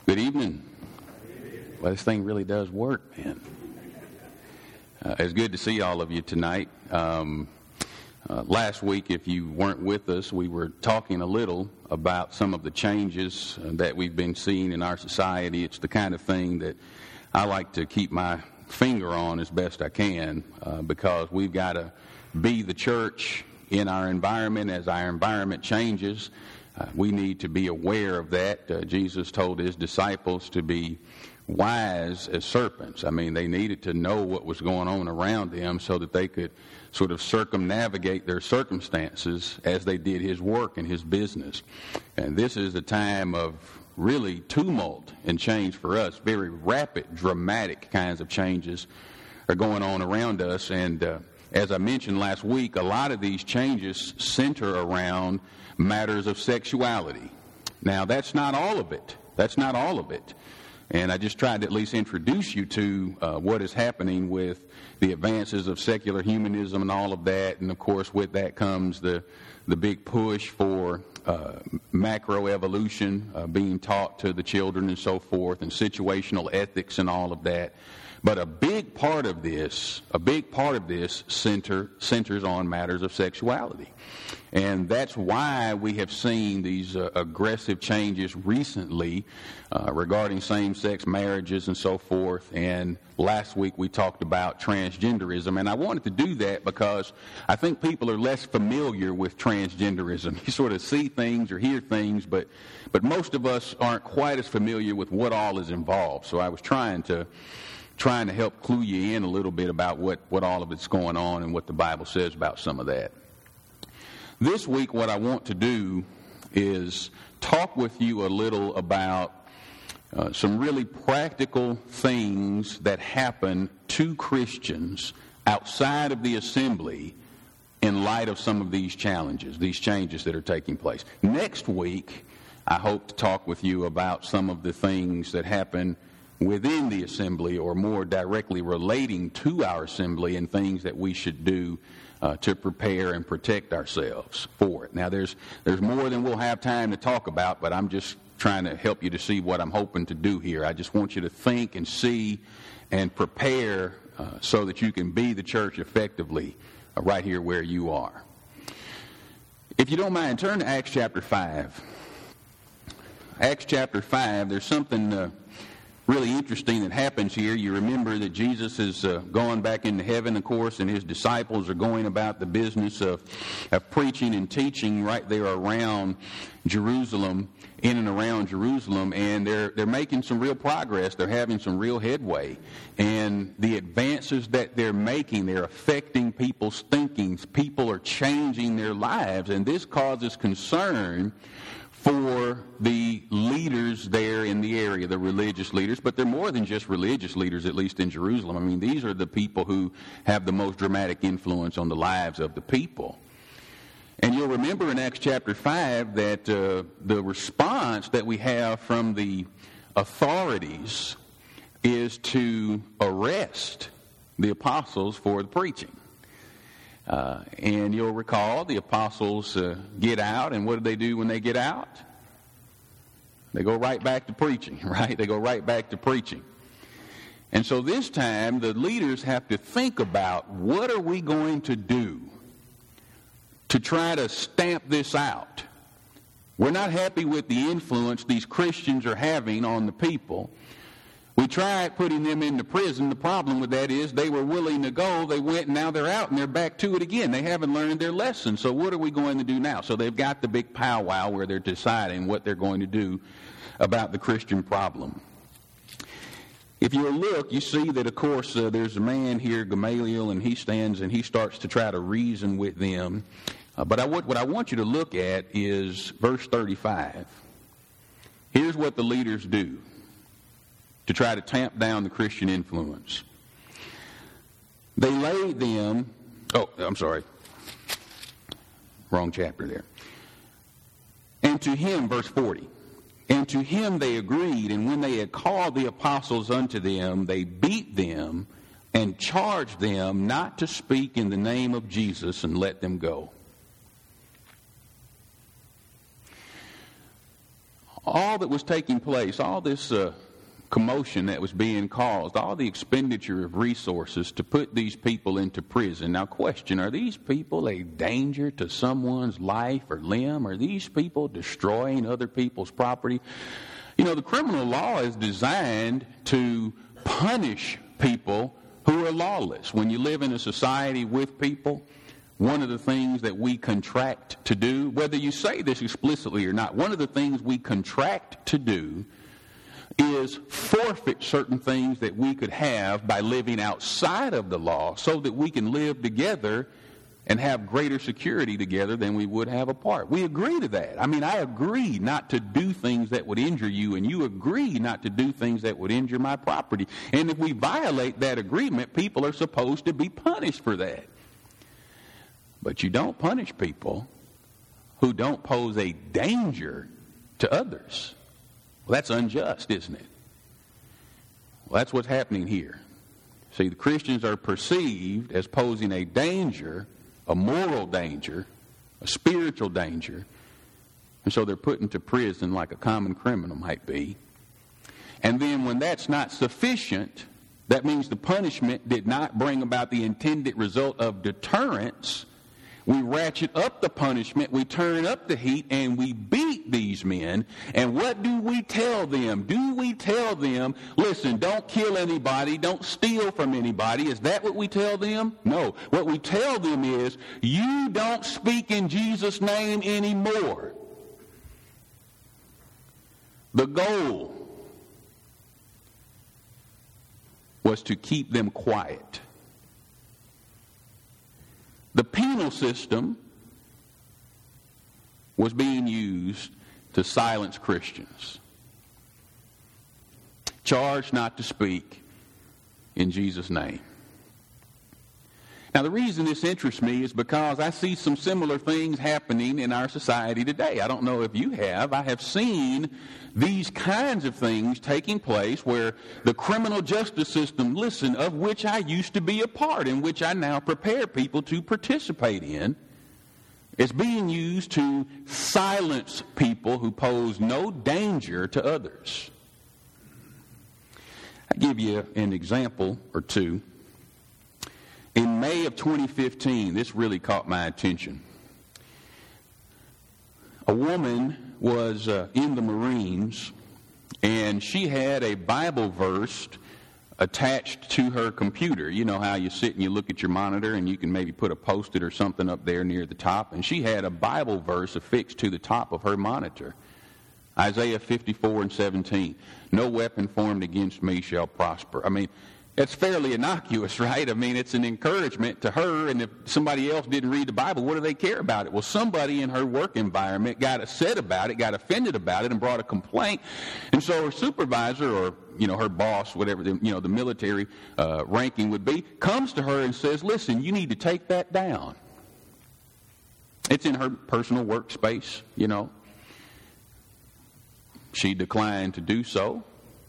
Good evening. Well, this thing really does work, man. It's good to see all of you tonight. Last week, if you weren't with us, we were talking a little about some of the changes that we've been seeing in our society. It's the kind of thing that I like to keep my finger on as best I can because we've got to be the church in our environment as our environment changes. We need to be aware of that. Jesus told his disciples to be wise as serpents. I mean, they needed to know what was going on around them so that they could sort of circumnavigate their circumstances as they did his work and his business. And this is a time of really tumult and change for us. Very rapid, dramatic kinds of changes are going on around us. And as I mentioned last week, a lot of these changes center around matters of sexuality. Now, that's not all of it. That's not all of it. And I just tried to at least introduce you to what is happening with the advances of secular humanism and all of that. And, of course, with that comes the big push for macroevolution being taught to the children and so forth, and situational ethics and all of that. But a big part of this centers on matters of sexuality. And that's why we have seen these aggressive changes recently regarding same-sex marriages and so forth. And last week we talked about transgenderism. And I wanted to do that because I think people are less familiar with transgenderism. You sort of see things or hear things, but most of us aren't quite as familiar with what all is involved. So I was trying to help clue you in a little bit about what all of it's going on and what the Bible says about some of that. This week, what I want to do is talk with you a little about some really practical things that happen to Christians outside of the assembly in light of some of these changes that are taking place. Next week, I hope to talk with you about some of the things that happen within the assembly, or more directly relating to our assembly, and things that we should do to prepare and protect ourselves for it. Now, there's more than we'll have time to talk about, but I'm just trying to help you to see what I'm hoping to do here. I just want you to think and see and prepare so that you can be the church effectively right here where you are. If you don't mind, turn to Acts chapter 5. Acts chapter 5, there's something really interesting that happens here. You remember that Jesus is gone back into heaven, of course, and his disciples are going about the business of preaching and teaching right there around Jerusalem, in and around Jerusalem, and they're making some real progress. They're having some real headway. And the advances that they're making, they're affecting people's thinkings. People are changing their lives, and this causes concern for the leaders there in the area, the religious leaders. But they're more than just religious leaders, at least in Jerusalem. I mean, these are the people who have the most dramatic influence on the lives of the people. And you'll remember in Acts chapter 5 that the response that we have from the authorities is to arrest the apostles for the preaching. And you'll recall the apostles get out, and what do when they get out? They go right back to preaching, right? They go right back to preaching. And so this time, the leaders have to think about, what are we going to do to try to stamp this out? We're not happy with the influence these Christians are having on the people. We tried putting them into prison. The problem with that is they were willing to go. They went, and now they're out, and they're back to it again. They haven't learned their lesson. So what are we going to do now? So they've got the big powwow where they're deciding what they're going to do about the Christian problem. If you look, you see that, of course, there's a man here, Gamaliel, and he stands and he starts to try to reason with them. But what I want you to look at is verse 35. Here's what the leaders do to try to tamp down the Christian influence. They laid them... Wrong chapter there. And to him, verse 40, and to him they agreed, and when they had called the apostles unto them, they beat them and charged them not to speak in the name of Jesus, and let them go. all that was taking place, all this commotion that was being caused, all the expenditure of resources to put these people into prison. Now, question, are these people a danger to someone's life or limb? Are these people destroying other people's property? You know, the criminal law is designed to punish people who are lawless. When you live in a society with people, one of the things that we contract to do, whether you say this explicitly or not, one of the things we contract to do is forfeit certain things that we could have by living outside of the law so that we can live together and have greater security together than we would have apart. We agree to that. I mean, I agree not to do things that would injure you, and you agree not to do things that would injure my property. And if we violate that agreement, people are supposed to be punished for that. But you don't punish people who don't pose a danger to others. Well, that's unjust, isn't it? Well, that's what's happening here. See, the Christians are perceived as posing a danger, a moral danger, a spiritual danger, and so they're put into prison like a common criminal might be. And then when that's not sufficient, that means the punishment did not bring about the intended result of deterrence. We ratchet up the punishment, we turn up the heat, and we beat these men. And what do we tell them? Do we tell them, listen, don't kill anybody, don't steal from anybody? Is that what we tell them? No. What we tell them is, you don't speak in Jesus' name anymore. The goal was to keep them quiet. The penal system was being used to silence Christians. Charged not to speak in Jesus' name. Now, the reason this interests me is because I see some similar things happening in our society today. I don't know if you have. I have seen these kinds of things taking place where the criminal justice system, listen, of which I used to be a part, in which I now prepare people to participate in, is being used to silence people who pose no danger to others. I'll give you an example or two. In May of 2015, this really caught my attention. A woman was in the Marines, and she had a Bible verse attached to her computer. You know how you sit and you look at your monitor and you can maybe put a Post-it or something up there near the top, and she had a Bible verse affixed to the top of her monitor. Isaiah 54:17. No weapon formed against me shall prosper. I mean, it's fairly innocuous, right? I mean, it's an encouragement to her, and if somebody else didn't read the Bible, what do they care about it? Well, somebody in her work environment got upset about it, got offended about it, and brought a complaint. And so her supervisor, or, her boss, whatever, the military ranking would be, comes to her and says, listen, you need to take that down. It's in her personal workspace, She declined to do so.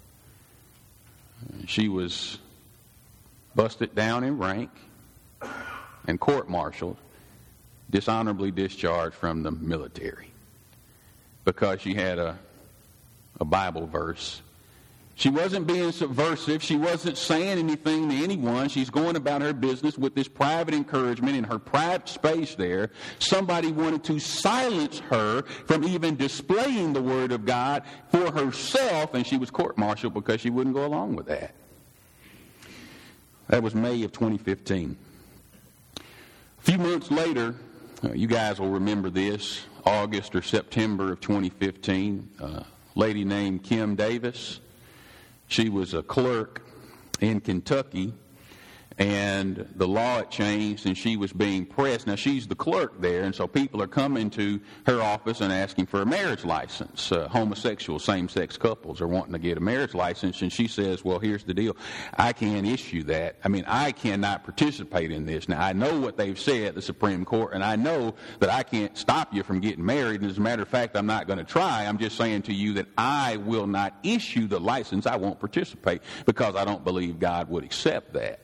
She was busted down in rank and court-martialed, dishonorably discharged from the military because she had a Bible verse. She wasn't being subversive. She wasn't saying anything to anyone. She's going about her business with this private encouragement in her private space there. Somebody wanted to silence her from even displaying the Word of God for herself, and she was court-martialed because she wouldn't go along with that. That was May of 2015. A few months later, you guys will remember this, August or September of 2015, a lady named Kim Davis. She was a clerk in Kentucky, and the law had changed, and she was being pressed. Now, she's the clerk there, and so people are coming to her office and asking for a marriage license. Homosexual same-sex couples are wanting to get a marriage license, and she says, well, here's the deal. I can't issue that. I mean, I cannot participate in this. Now, I know what they've said at the Supreme Court, and I know that I can't stop you from getting married, and as a matter of fact, I'm not going to try. I'm just saying to you that I will not issue the license. I won't participate because I don't believe God would accept that.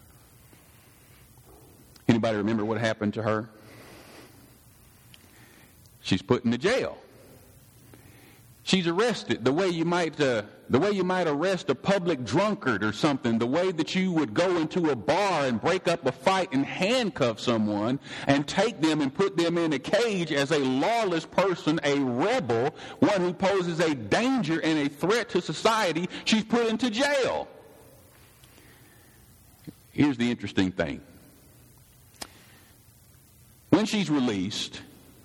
Anybody remember what happened to her? She's put into jail. She's arrested the way you might arrest a public drunkard or something, the way that you would go into a bar and break up a fight and handcuff someone and take them and put them in a cage as a lawless person, a rebel, one who poses a danger and a threat to society. She's put into jail. Here's the interesting thing. When she's released,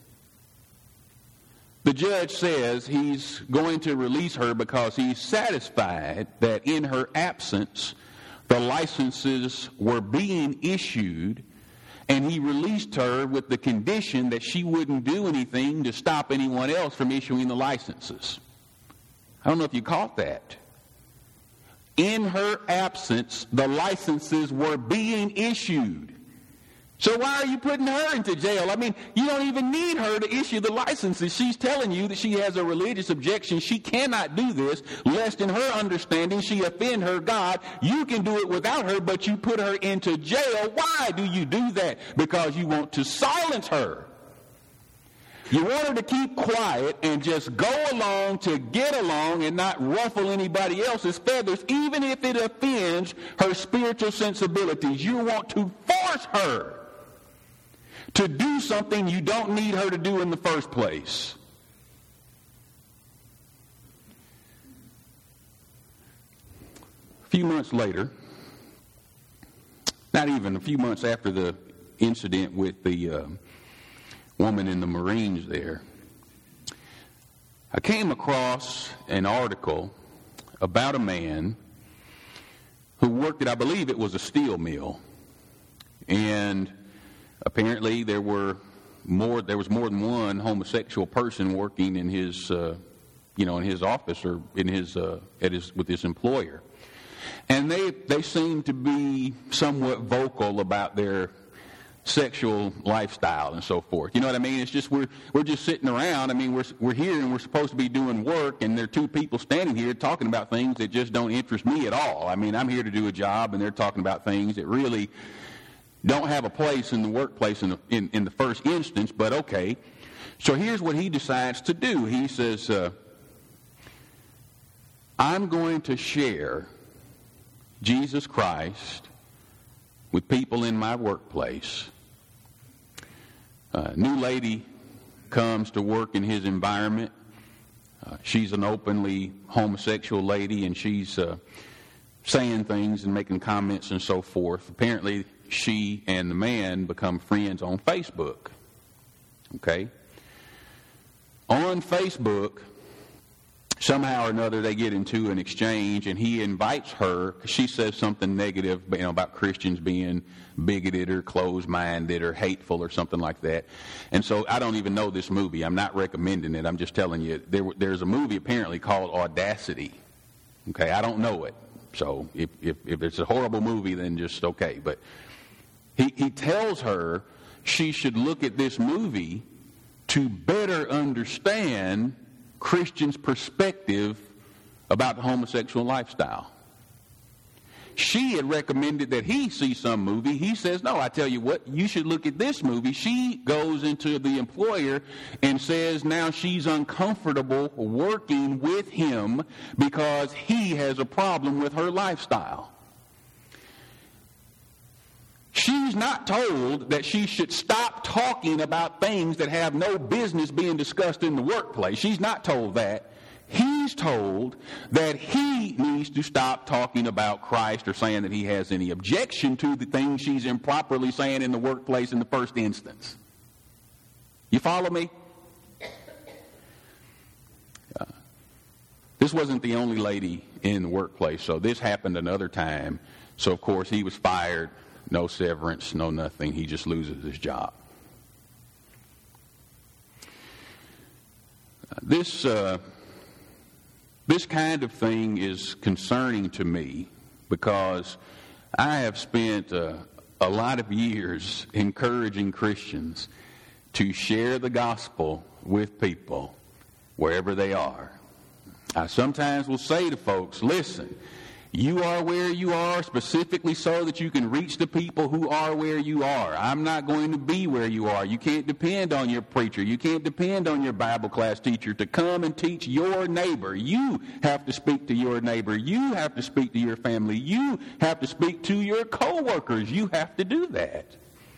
the judge says he's going to release her because he's satisfied that in her absence, the licenses were being issued, and he released her with the condition that she wouldn't do anything to stop anyone else from issuing the licenses. I don't know if you caught that. In her absence, the licenses were being issued. So why are you putting her into jail? I mean, you don't even need her to issue the licenses. She's telling you that she has a religious objection. She cannot do this, lest in her understanding she offend her God. You can do it without her, but you put her into jail. Why do you do that? Because you want to silence her. You want her to keep quiet and just go along to get along and not ruffle anybody else's feathers, even if it offends her spiritual sensibilities. You want to force her to do something you don't need her to do in the first place. A few months later, not even a few months after the incident with the woman in the Marines there, I came across an article about a man who worked at, I believe it was a steel mill, and apparently there was more than one homosexual person working in his, in his office or in his with his employer, and they seemed to be somewhat vocal about their sexual lifestyle and so forth. You know what I mean? It's just we're just sitting around. I mean, we're here and we're supposed to be doing work, and there are two people standing here talking about things that just don't interest me at all. I mean, I'm here to do a job, and they're talking about things that really don't have a place in the workplace in the first instance, but okay. So here's what he decides to do. He says, I'm going to share Jesus Christ with people in my workplace. A new lady comes to work in his environment. She's an openly homosexual lady, and she's saying things and making comments and so forth. Apparently, she and the man become friends on Facebook. Okay? On Facebook, somehow or another, they get into an exchange, and he invites her. She says something negative, about Christians being bigoted or closed-minded or hateful or something like that. And so I don't even know this movie. I'm not recommending it. I'm just telling you, there's a movie apparently called Audacity. Okay, I don't know it. So if it's a horrible movie, then just okay. But he tells her she should look at this movie to better understand Christians' perspective about the homosexual lifestyle. She had recommended that he see some movie. He says, no, I tell you what, you should look at this movie. She goes into the employer and says now she's uncomfortable working with him because he has a problem with her lifestyle. She's not told that she should stop talking about things that have no business being discussed in the workplace. She's not told that. He's told that he needs to stop talking about Christ or saying that he has any objection to the things she's improperly saying in the workplace in the first instance. You follow me? This wasn't the only lady in the workplace, so this happened another time. So, of course, he was fired. No severance, no nothing. He just loses his job. This kind of thing is concerning to me because I have spent a lot of years encouraging Christians to share the gospel with people wherever they are. I sometimes will say to folks, listen, You are where you are specifically so that you can reach the people who are where you are. I'm not going to be where you are. You can't depend on your preacher. You can't depend on your Bible class teacher to come and teach your neighbor. You have to speak to your neighbor. You have to speak to your family. You have to speak to your coworkers. You have to do that.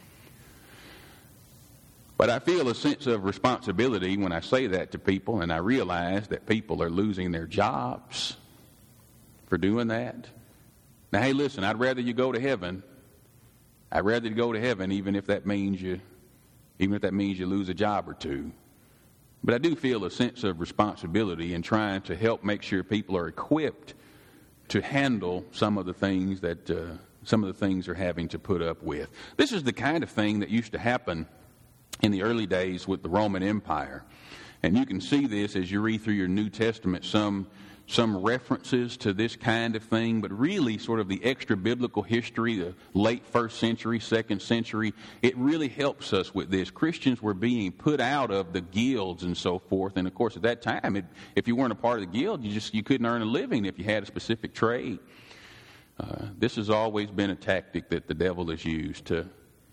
But I feel a sense of responsibility when I say that to people, and I realize that people are losing their jobs for doing that. Now, hey, listen, I'd rather you go to heaven. I'd rather you go to heaven, even if that means you lose a job or two. But I do feel a sense of responsibility in trying to help make sure people are equipped to handle some of the things that they're having to put up with. This is the kind of thing that used to happen in the early days with the Roman Empire, and you can see this as you read through your New Testament. Some references to this kind of thing, but really sort of the extra-biblical history, the late 1st century, 2nd century, it really helps us with this. Christians were being put out of the guilds and so forth, and of course at that time, if you weren't a part of the guild, you couldn't earn a living if you had a specific trade. This has always been a tactic that the devil has used to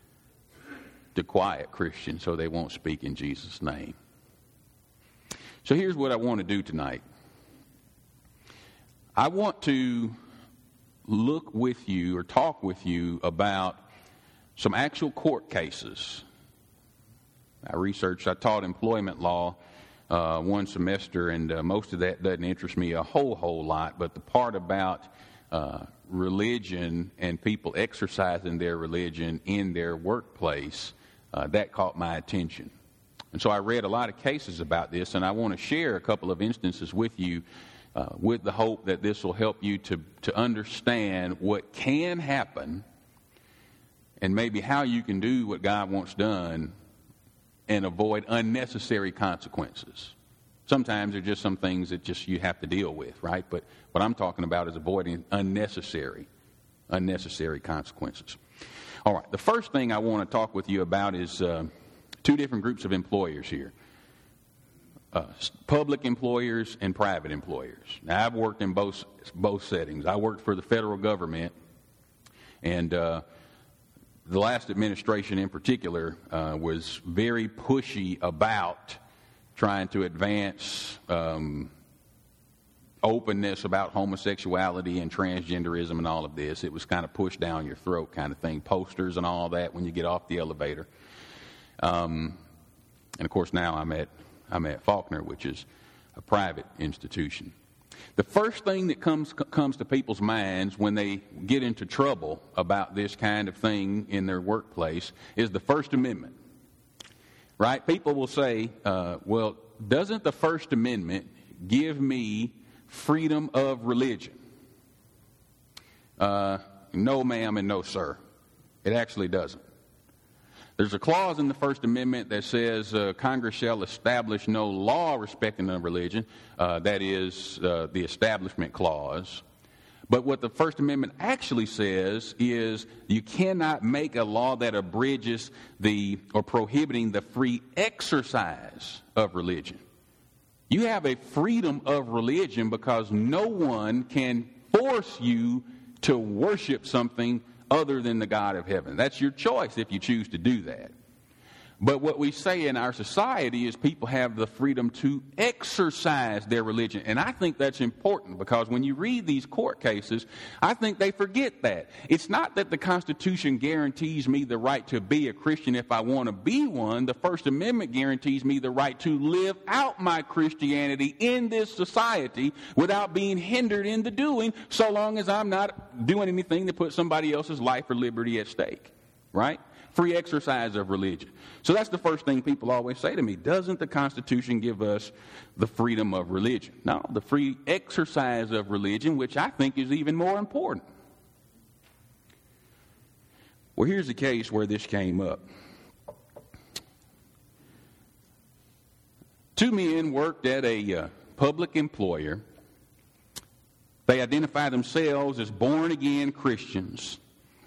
quiet Christians so they won't speak in Jesus' name. So here's what I want to do tonight. I want to look with you or talk with you about some actual court cases. I taught employment law one semester, and most of that doesn't interest me a whole lot, but the part about religion and people exercising their religion in their workplace, that caught my attention. And so I read a lot of cases about this, and I want to share a couple of instances with you with the hope that this will help you to understand what can happen and maybe how you can do what God wants done and avoid unnecessary consequences. Sometimes there are just some things that just you have to deal with, right? But what I'm talking about is avoiding unnecessary consequences. All right, the first thing I want to talk with you about is two different groups of employers here. Public employers and private employers. Now, I've worked in both settings. I worked for the federal government, and the last administration in particular was very pushy about trying to advance openness about homosexuality and transgenderism and all of this. It was kind of pushed down your throat kind of thing, posters and all that when you get off the elevator. And of course now I'm at Faulkner, which is a private institution. The first thing that comes to people's minds when they get into trouble about this kind of thing in their workplace is the First Amendment. Right? People will say, well, doesn't the First Amendment give me freedom of religion? No, ma'am, and no, sir. It actually doesn't. There's a clause in the First Amendment that says Congress shall establish no law respecting a religion. That is the Establishment Clause. But what the First Amendment actually says is you cannot make a law that abridges or prohibiting the free exercise of religion. You have a freedom of religion because no one can force you to worship something other than the God of heaven. That's your choice if you choose to do that. But what we say in our society is people have the freedom to exercise their religion. And I think that's important because when you read these court cases, I think they forget that. It's not that the Constitution guarantees me the right to be a Christian if I want to be one. The First Amendment guarantees me the right to live out my Christianity in this society without being hindered in the doing, so long as I'm not doing anything that puts somebody else's life or liberty at stake. Right? Free exercise of religion. So that's the first thing people always say to me. Doesn't the Constitution give us the freedom of religion? No, the free exercise of religion, which I think is even more important. Well, here's the case where this came up. Two men worked at a public employer. They identify themselves as born-again Christians.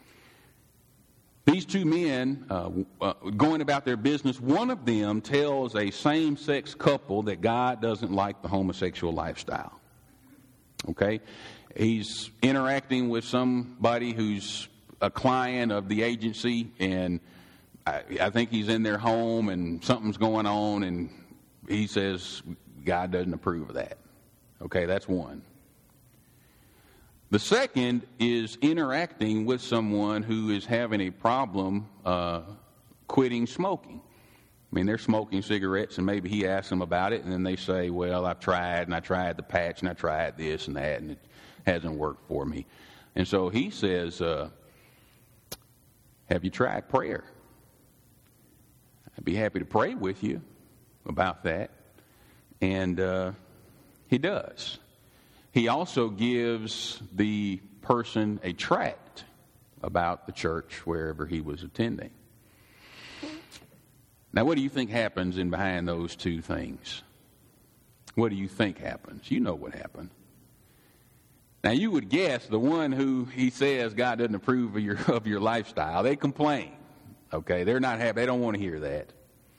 These two men, going about their business, one of them tells a same-sex couple that God doesn't like the homosexual lifestyle. Okay? He's interacting with somebody who's a client of the agency, and I think he's in their home and something's going on, and he says God doesn't approve of that. Okay, that's one. The second is interacting with someone who is having a problem quitting smoking. I mean, they're smoking cigarettes, and maybe he asks them about it, and then they say, well, I've tried, and I tried the patch, and I tried this and that, and it hasn't worked for me. And so he says, have you tried prayer? I'd be happy to pray with you about that. And he does. He also gives the person a tract about the church wherever he was attending. Now, what do you think happens in behind those two things? What do you think happens? You know what happened. Now, you would guess the one who he says God doesn't approve of your lifestyle, they complain. Okay, they're not happy. They don't want to hear that.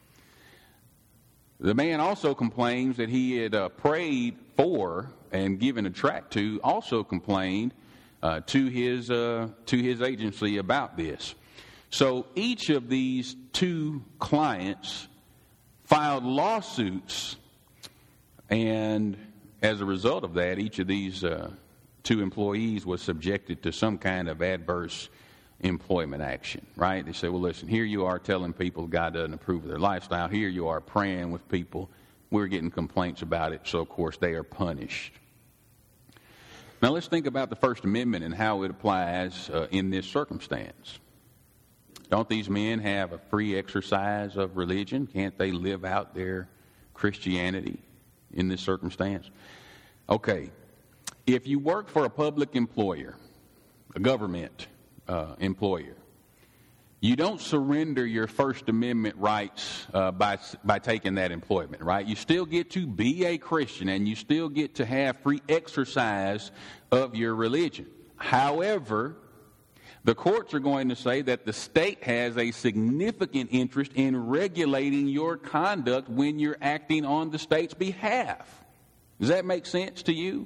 The man also complains that he had prayed for and given a tract to, also complained to his agency about this. So each of these two clients filed lawsuits, and as a result of that, each of these two employees was subjected to some kind of adverse employment action, right? They say, well, listen, here you are telling people God doesn't approve of their lifestyle. Here you are praying with people. We're getting complaints about it, so of course they are punished. Now let's think about the First Amendment and how it applies in this circumstance. Don't these men have a free exercise of religion? Can't they live out their Christianity in this circumstance? Okay, if you work for a public employer, a government employer, you don't surrender your First Amendment rights by taking that employment, right? You still get to be a Christian, and you still get to have free exercise of your religion. However, the courts are going to say that the state has a significant interest in regulating your conduct when you're acting on the state's behalf. Does that make sense to you?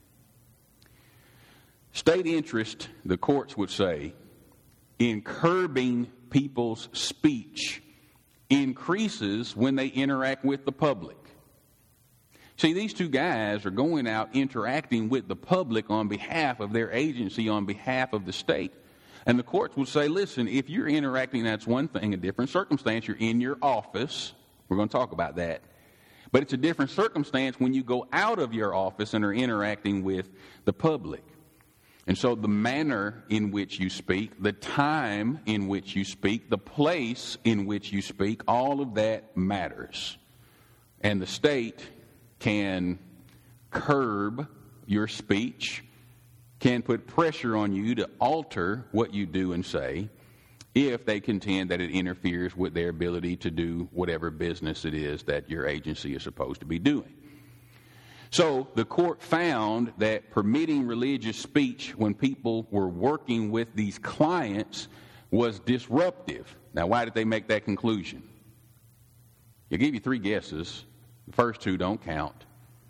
State interest, the courts would say, in curbing people's speech increases when they interact with the public. See, these two guys are going out interacting with the public on behalf of their agency, on behalf of the state. And the courts will say, listen, if you're interacting, that's one thing, a different circumstance. You're in your office. We're going to talk about that. But it's a different circumstance when you go out of your office and are interacting with the public. And so the manner in which you speak, the time in which you speak, the place in which you speak, all of that matters. And the state can curb your speech, can put pressure on you to alter what you do and say if they contend that it interferes with their ability to do whatever business it is that your agency is supposed to be doing. So the court found that permitting religious speech when people were working with these clients was disruptive. Now, why did they make that conclusion? I'll give you three guesses. The first two don't count.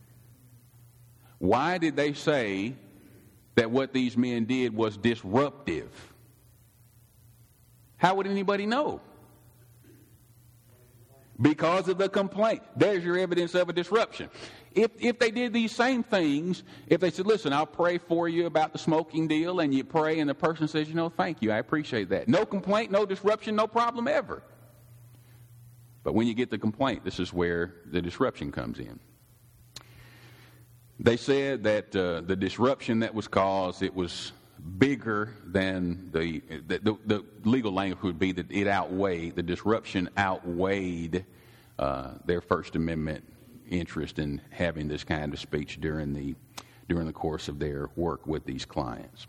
Why did they say that what these men did was disruptive? How would anybody know? Because of the complaint. There's your evidence of a disruption. If they did these same things, if they said, listen, I'll pray for you about the smoking deal, and you pray and the person says, thank you, I appreciate that. No complaint, no disruption, no problem ever. But when you get the complaint, this is where the disruption comes in. They said that the disruption that was caused, it was bigger than the legal language would be that the disruption outweighed their First Amendment interest in having this kind of speech during the course of their work with these clients.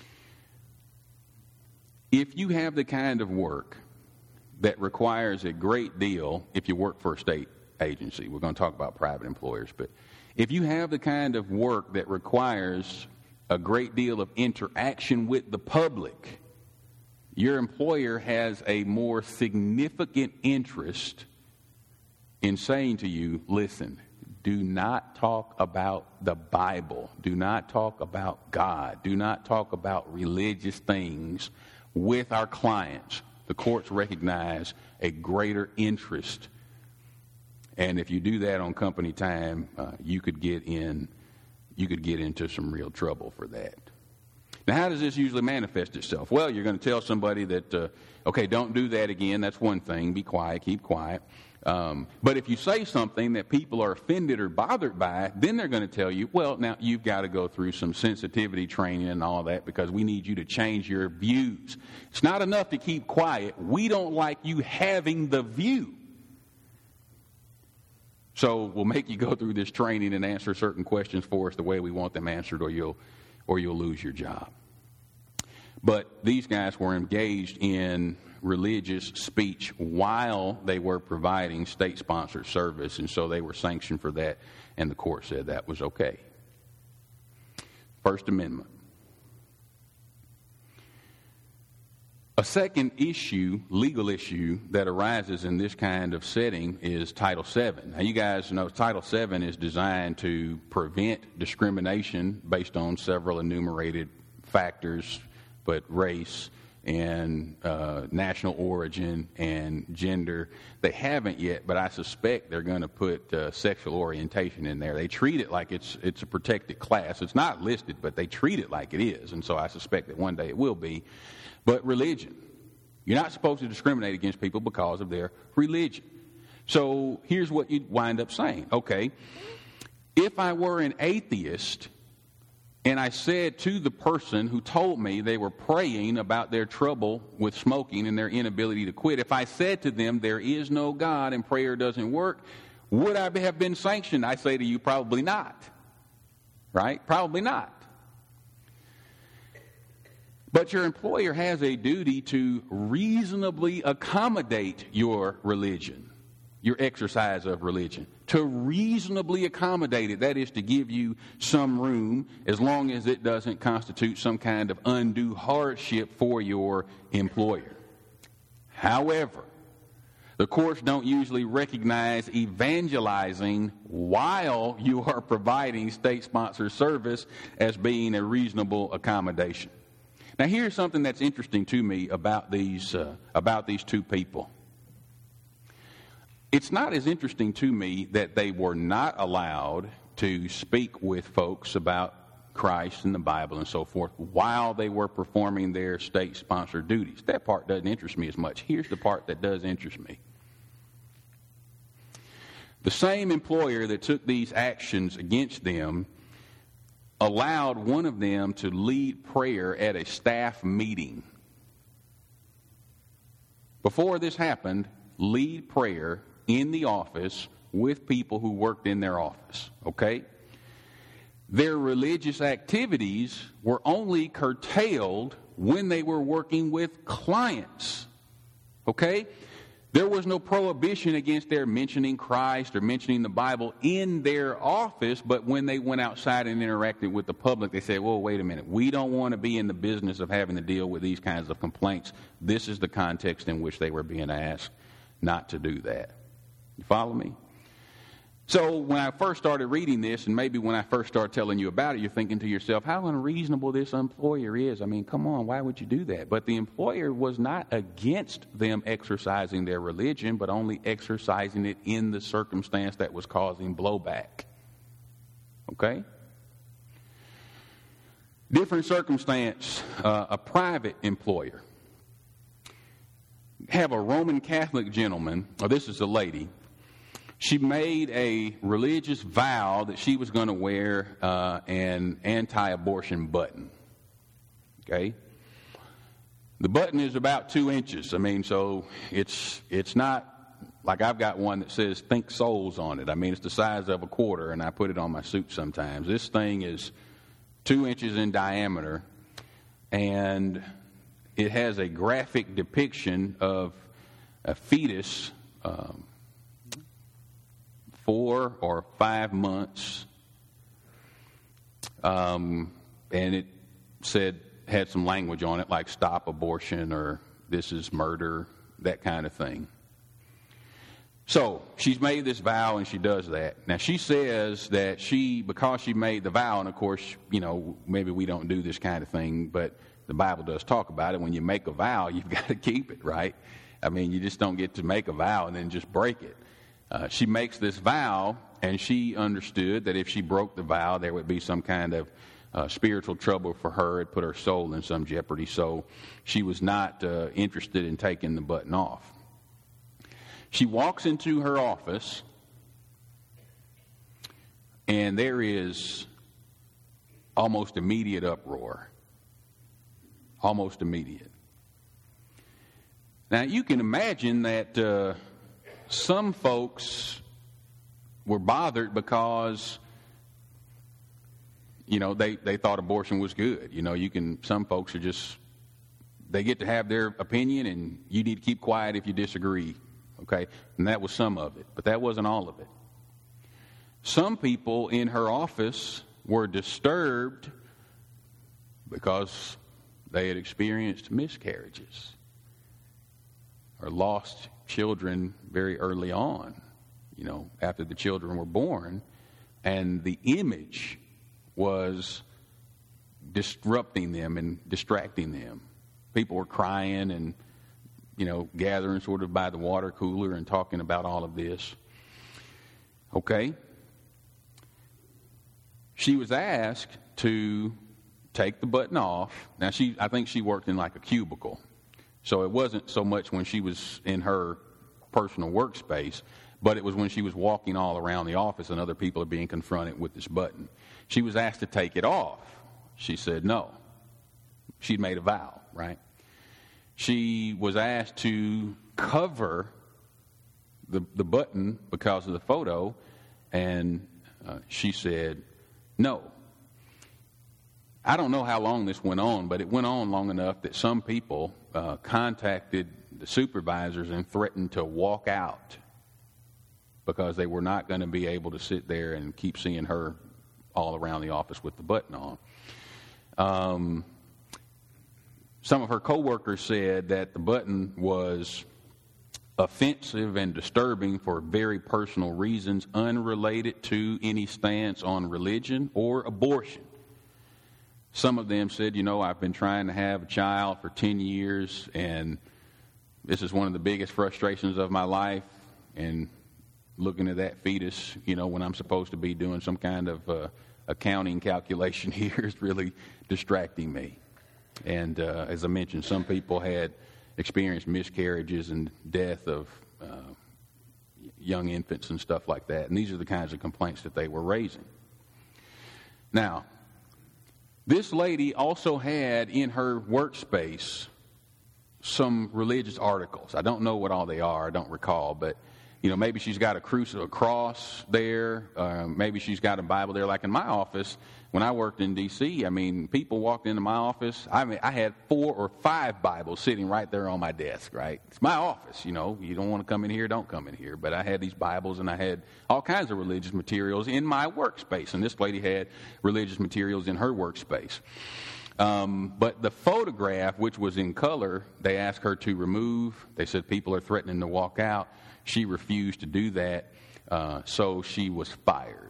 If you have the kind of work that requires a great deal, if you work for a state agency, we're going to talk about private employers, but if you have the kind of work that requires a great deal of interaction with the public, your employer has a more significant interest in saying to you, listen, do not talk about the Bible. Do not talk about God. Do not talk about religious things with our clients. The courts recognize a greater interest. And if you do that on company time, you could get into some real trouble for that. Now, how does this usually manifest itself? Well, you're going to tell somebody that, okay, don't do that again. That's one thing. Be quiet. Keep quiet. But if you say something that people are offended or bothered by, then they're going to tell you, well, now you've got to go through some sensitivity training and all that because we need you to change your views. It's not enough to keep quiet. We don't like you having the view. So we'll make you go through this training and answer certain questions for us the way we want them answered, or you'll lose your job. But these guys were engaged in religious speech while they were providing state-sponsored service, and so they were sanctioned for that, and the court said that was okay. First Amendment. A second issue, legal issue, that arises in this kind of setting is Title VII. Now, you guys know Title VII is designed to prevent discrimination based on several enumerated factors, but race and national origin and gender. They haven't yet, but I suspect they're going to put sexual orientation in there. They treat it like it's a protected class. It's not listed, but they treat it like it is, and so I suspect that one day it will be. But religion. You're not supposed to discriminate against people because of their religion. So here's what you wind up saying. Okay, if I were an atheist and I said to the person who told me they were praying about their trouble with smoking and their inability to quit, if I said to them there is no God and prayer doesn't work, would I have been sanctioned? I say to you, probably not. Right? Probably not. But your employer has a duty to reasonably accommodate your religion, your exercise of religion. To reasonably accommodate it, that is to give you some room as long as it doesn't constitute some kind of undue hardship for your employer. However, the courts don't usually recognize evangelizing while you are providing state-sponsored service as being a reasonable accommodation. Now, here's something that's interesting to me about these two people. It's not as interesting to me that they were not allowed to speak with folks about Christ and the Bible and so forth while they were performing their state-sponsored duties. That part doesn't interest me as much. Here's the part that does interest me. The same employer that took these actions against them allowed one of them to lead prayer at a staff meeting. Before this happened, lead prayer in the office with people who worked in their office, okay? Their religious activities were only curtailed when they were working with clients, okay? There was no prohibition against their mentioning Christ or mentioning the Bible in their office, but when they went outside and interacted with the public, they said, well, wait a minute, we don't want to be in the business of having to deal with these kinds of complaints. This is the context in which they were being asked not to do that. You follow me? So when I first started reading this, and maybe when I first started telling you about it, you're thinking to yourself, how unreasonable this employer is. I mean, come on, why would you do that? But the employer was not against them exercising their religion, but only exercising it in the circumstance that was causing blowback. Okay? Different circumstance, a private employer. Have a Roman Catholic gentleman, or this is a lady. She made a religious vow that she was going to wear an anti-abortion button. Okay? The button is about 2 inches. I mean, so it's not like I've got one that says "Think Souls" on it. I mean, it's the size of a quarter, and I put it on my suit sometimes. This thing is 2 inches in diameter, and it has a graphic depiction of a fetus 4 or 5 months, and it had some language on it like "Stop Abortion" or "This is Murder," that kind of thing. So she's made this vow, and she does that. Now, she says that because she made the vow, and of course, maybe we don't do this kind of thing, but the Bible does talk about it. When you make a vow, you've got to keep it, right? I mean, you just don't get to make a vow and then just break it. She makes this vow, and she understood that if she broke the vow, there would be some kind of spiritual trouble for her. It put her soul in some jeopardy, so she was not interested in taking the button off. She walks into her office, and there is almost immediate uproar. Almost immediate. Now, you can imagine that some folks were bothered because, they thought abortion was good. Some folks are they get to have their opinion, and you need to keep quiet if you disagree. Okay, and that was some of it, but that wasn't all of it. Some people in her office were disturbed because they had experienced miscarriages or lost children very early on, after the children were born, and the image was disrupting them and distracting them. People were crying and gathering sort of by the water cooler and talking about all of this. Okay. She was asked to take the button off. Now, I think she worked in like a cubicle. So it wasn't so much when she was in her personal workspace, but it was when she was walking all around the office and other people are being confronted with this button. She was asked to take it off. She said no. She'd made a vow, right? She was asked to cover the button because of the photo, and she said no. I don't know how long this went on, but it went on long enough that some people contacted the supervisors and threatened to walk out because they were not going to be able to sit there and keep seeing her all around the office with the button on. Some of her coworkers said that the button was offensive and disturbing for very personal reasons unrelated to any stance on religion or abortion. Some of them said, I've been trying to have a child for 10 years, and this is one of the biggest frustrations of my life, and looking at that fetus, when I'm supposed to be doing some kind of accounting calculation here is really distracting me. And as I mentioned, some people had experienced miscarriages and death of young infants and stuff like that. And these are the kinds of complaints that they were raising. Now, this lady also had in her workspace some religious articles. I don't know what all they are. I don't recall. But, maybe she's got a cross there. Maybe she's got a Bible there. Like in my office, when I worked in D.C., people walked into my office. I had 4 or 5 Bibles sitting right there on my desk, right? It's my office, You don't want to come in here, don't come in here. But I had these Bibles, and I had all kinds of religious materials in my workspace. And this lady had religious materials in her workspace. But the photograph, which was in color, they asked her to remove. They said people are threatening to walk out. She refused to do that, so she was fired.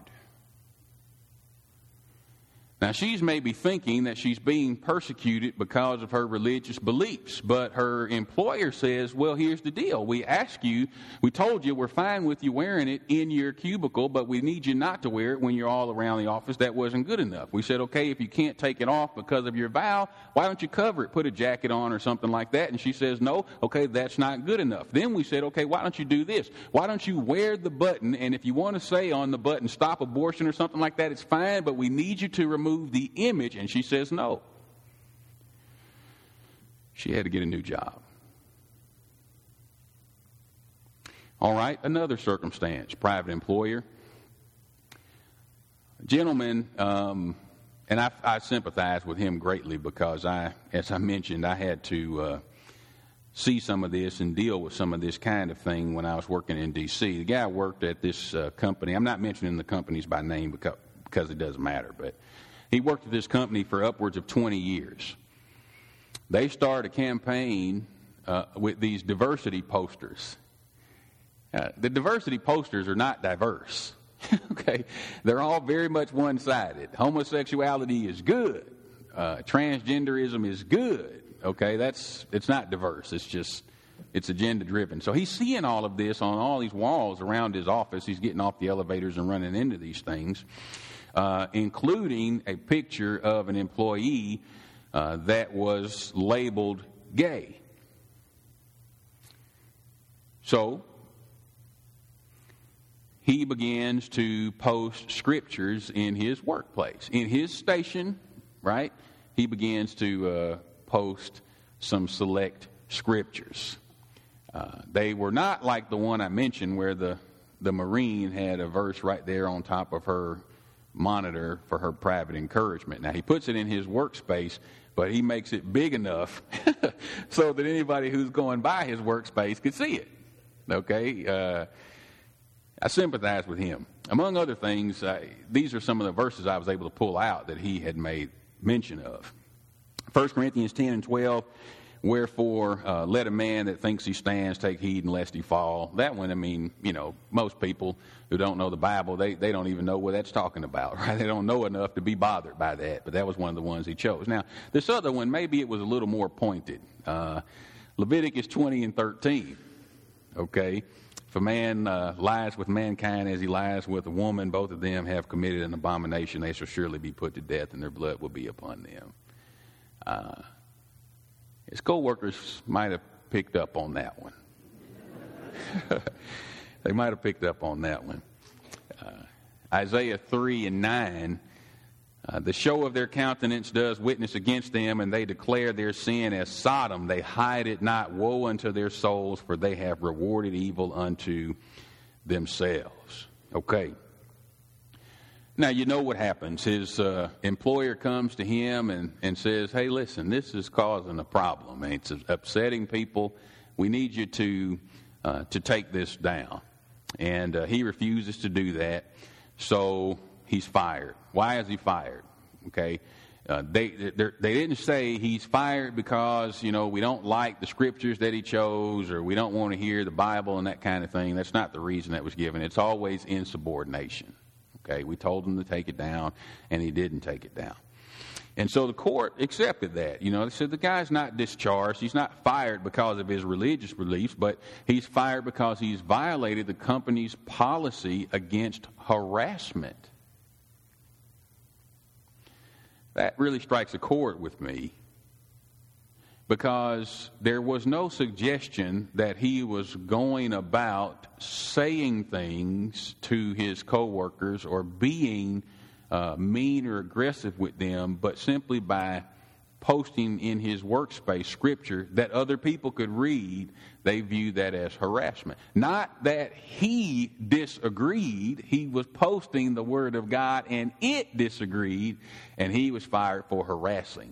Now, she's maybe thinking that she's being persecuted because of her religious beliefs, but her employer says, well, here's the deal. We told you we're fine with you wearing it in your cubicle, but we need you not to wear it when you're all around the office. That wasn't good enough. We said, okay, if you can't take it off because of your vow, why don't you cover it, put a jacket on or something like that? And she says, no, okay, that's not good enough. Then we said, okay, why don't you do this? Why don't you wear the button, and if you want to say on the button, stop abortion or something like that, it's fine, but we need you to remove the image. And she says no. She had to get a new job. All right, another circumstance, private employer. Gentleman, and I sympathize with him greatly because as I mentioned, I had to see some of this and deal with some of this kind of thing when I was working in D.C. The guy worked at this company. I'm not mentioning the companies by name because it doesn't matter, but he worked at this company for upwards of 20 years. They started a campaign with these diversity posters. The diversity posters are not diverse. Okay, they're all very much one-sided. Homosexuality is good. Transgenderism is good. Okay, it's not diverse. It's agenda-driven. So he's seeing all of this on all these walls around his office. He's getting off the elevators and running into these things, including a picture of an employee that was labeled gay. So he begins to post scriptures in his workplace. In his station, right, he begins to post some select scriptures. They were not like the one I mentioned where the Marine had a verse right there on top of her monitor for her private encouragement. Now, he puts it in his workspace, but he makes it big enough so that anybody who's going by his workspace could see it. Okay? I sympathize with him. Among other things, these are some of the verses I was able to pull out that he had made mention of. 1 Corinthians 10 and 12, wherefore let a man that thinks he stands take heed lest he fall. That one, I mean, most people who don't know the Bible, they don't even know what that's talking about, right? They don't know enough to be bothered by that, but that was one of the ones he chose. Now, this other one, maybe it was a little more pointed. Leviticus 20 and 13, okay? If a man lies with mankind as he lies with a woman, both of them have committed an abomination. They shall surely be put to death, and their blood will be upon them. His co-workers might have picked up on that one. They might have picked up on that one. Isaiah 3 and 9, the show of their countenance does witness against them, and they declare their sin as Sodom. They hide it not. Woe unto their souls, for they have rewarded evil unto themselves. Okay. Now, you know what happens. His employer comes to him and says, hey, listen, this is causing a problem. And it's upsetting people. We need you to take this down. And he refuses to do that. So he's fired. Why is he fired? Okay. They didn't say he's fired because, we don't like the scriptures that he chose, or we don't want to hear the Bible and that kind of thing. That's not the reason that was given. It's always insubordination. Okay, we told him to take it down, and he didn't take it down. And so the court accepted that. They said the guy's not discharged. He's not fired because of his religious beliefs, but he's fired because he's violated the company's policy against harassment. That really strikes a chord with me, because there was no suggestion that he was going about saying things to his coworkers or being mean or aggressive with them, but simply by posting in his workspace scripture that other people could read, they viewed that as harassment. Not that he disagreed. He was posting the Word of God, and it disagreed, and he was fired for harassing.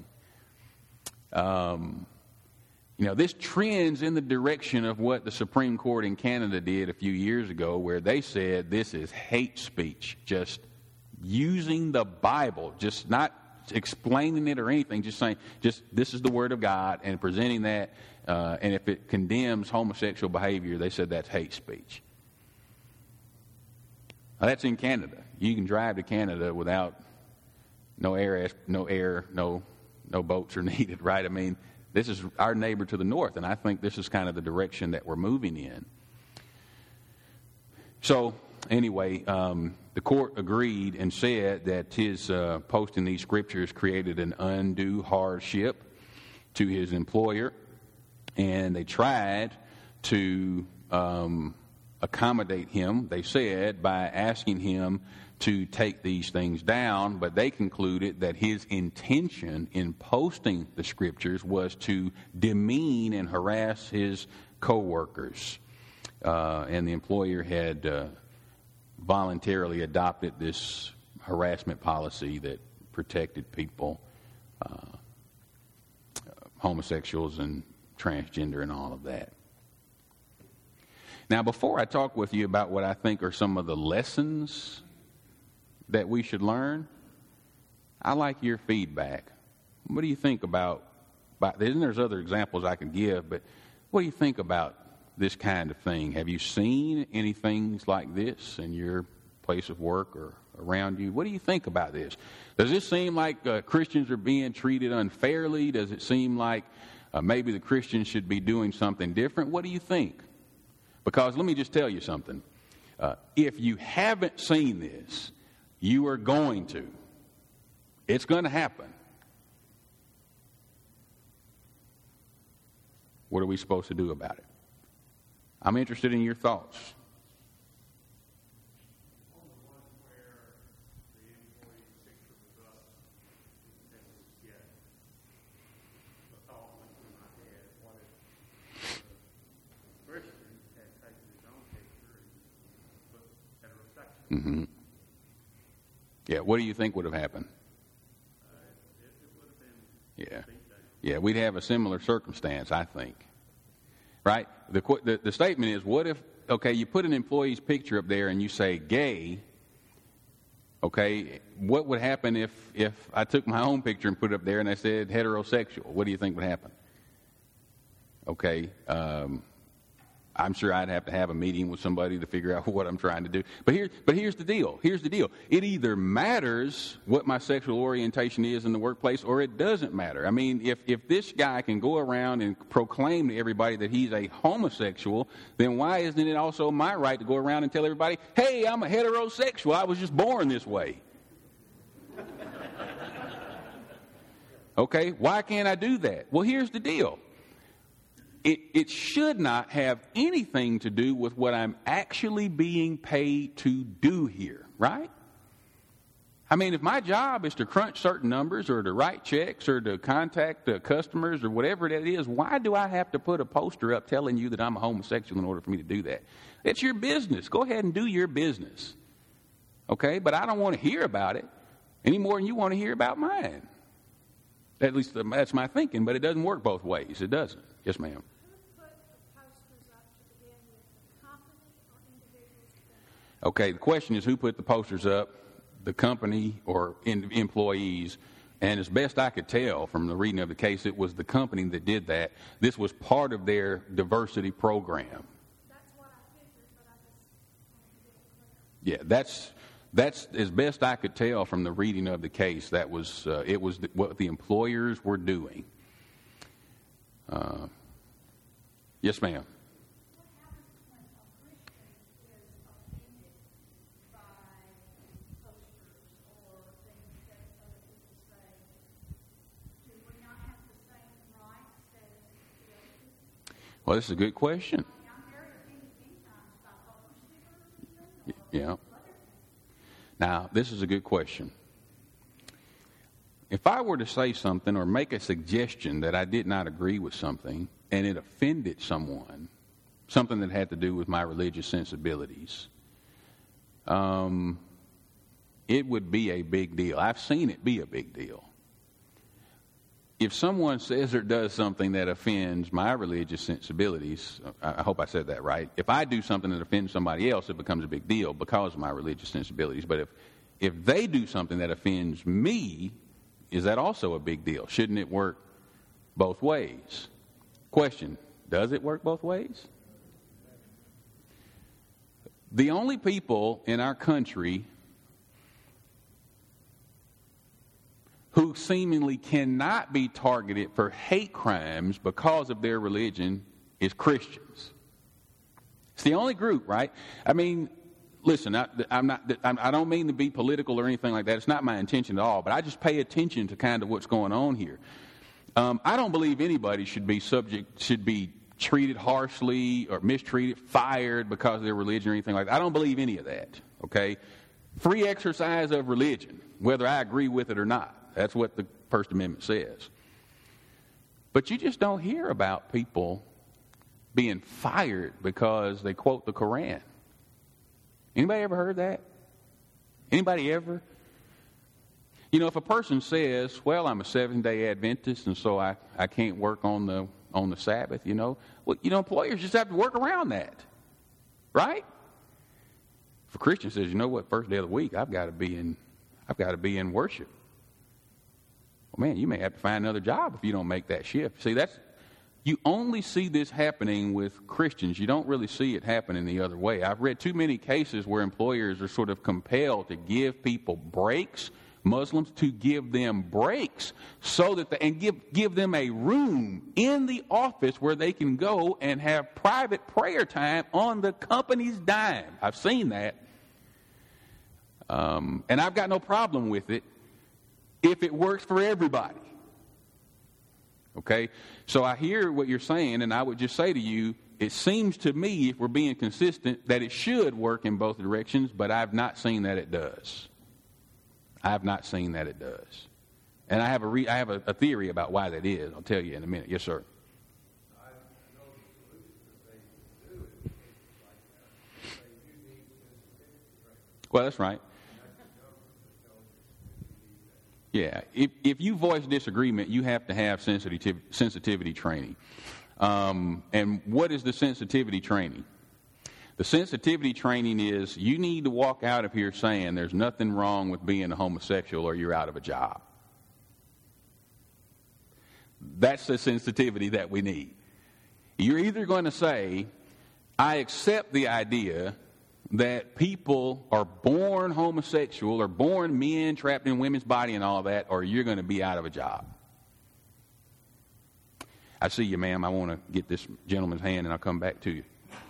This trends in the direction of what the Supreme Court in Canada did a few years ago, where they said this is hate speech, just using the Bible, just not explaining it or anything, just saying, this is the Word of God, and presenting that, and if it condemns homosexual behavior, they said that's hate speech. Now, that's in Canada. You can drive to Canada without no boats are needed, right? I mean, this is our neighbor to the north, and I think this is kind of the direction that we're moving in. So, anyway, the court agreed and said that his posting these scriptures created an undue hardship to his employer, and they tried to accommodate him, they said, by asking him to take these things down, but they concluded that his intention in posting the scriptures was to demean and harass his co-workers. And the employer had voluntarily adopted this harassment policy that protected people, homosexuals and transgender and all of that. Now, before I talk with you about what I think are some of the lessons that we should learn, I like your feedback. What do you think about and there's other examples I could give, but what do you think about this kind of thing? Have you seen anything like this in your place of work or around you? What do you think about this? Does it seem like Christians are being treated unfairly? Does it seem like maybe the Christians should be doing something different? What do you think? Because let me just tell you something. If you haven't seen this, you are going to. It's going to happen. What are we supposed to do about it? I'm interested in your thoughts. On the one where the employee's picture was up, that was yet a thought went through my head. What if the Christian had taken his own picture and put heterosexual? Mm-hmm. Yeah, what do you think would have happened? It would have been Yeah. beat down. Yeah, we'd have a similar circumstance, I think. Right? The statement is, what if, okay, you put an employee's picture up there and you say gay, okay, what would happen if I took my own picture and put it up there and I said heterosexual? What do you think would happen? Okay, I'm sure I'd have to have a meeting with somebody to figure out what I'm trying to do. But here's the deal. Here's the deal. It either matters what my sexual orientation is in the workplace, or it doesn't matter. I mean, if this guy can go around and proclaim to everybody that he's a homosexual, then why isn't it also my right to go around and tell everybody, hey, I'm a heterosexual. I was just born this way. Okay, why can't I do that? Well, here's the deal. It should not have anything to do with what I'm actually being paid to do here, right? I mean, if my job is to crunch certain numbers or to write checks or to contact customers or whatever that is, why do I have to put a poster up telling you that I'm a homosexual in order for me to do that? It's your business. Go ahead and do your business. Okay? But I don't want to hear about it any more than you want to hear about mine. At least that's my thinking, but it doesn't work both ways. It doesn't. Yes, ma'am. Okay, the question is who put the posters up, the company or employees? And as best I could tell from the reading of the case, it was the company that did that. This was part of their diversity program. That's what I figured, but I just wanted to get it clear. Yeah, that's as best I could tell from the reading of the case. That was it was what the employers were doing. Yes, ma'am. Well, this is a good question. Yeah. Now, this is a good question. If I were to say something or make a suggestion that I did not agree with something and it offended someone, something that had to do with my religious sensibilities, it would be a big deal. I've seen it be a big deal. If someone says or does something that offends my religious sensibilities, I hope I said that right. If I do something that offends somebody else, it becomes a big deal because of my religious sensibilities. But if they do something that offends me, is that also a big deal? Shouldn't it work both ways? Question, does it work both ways? The only people in our country who seemingly cannot be targeted for hate crimes because of their religion is Christians. It's the only group, right? I mean, listen, I don't mean to be political or anything like that. It's not my intention at all, but I just pay attention to kind of what's going on here. I don't believe anybody should be treated harshly or mistreated, fired because of their religion or anything like that. I don't believe any of that, okay? Free exercise of religion, whether I agree with it or not. That's what the First Amendment says. But you just don't hear about people being fired because they quote the Koran. Anybody ever heard that? Anybody ever? You know, if a person says, well, I'm a Seventh-day Adventist and so I can't work on the Sabbath, employers just have to work around that. Right? If a Christian says, you know what, first day of the week, I've got to be in worship. Well, man, you may have to find another job if you don't make that shift. See, You only see this happening with Christians. You don't really see it happening the other way. I've read too many cases where employers are sort of compelled to give people breaks, Muslims, to give them breaks so that and give them a room in the office where they can go and have private prayer time on the company's dime. I've seen that. And I've got no problem with it if it works for everybody. Okay? So I hear what you're saying, and I would just say to you, it seems to me, if we're being consistent, that it should work in both directions, but I've not seen that it does. I have not seen that it does. And I have a theory about why that is. I'll tell you in a minute. Yes, sir. Well, that's right. Yeah. If you voice disagreement, you have to have sensitivity training. And what is the sensitivity training? The sensitivity training is you need to walk out of here saying there's nothing wrong with being a homosexual or you're out of a job. That's the sensitivity that we need. You're either going to say, I accept the idea that people are born homosexual or born men trapped in women's body and all that, or you're going to be out of a job. I see you, ma'am. I want to get this gentleman's hand and I'll come back to you.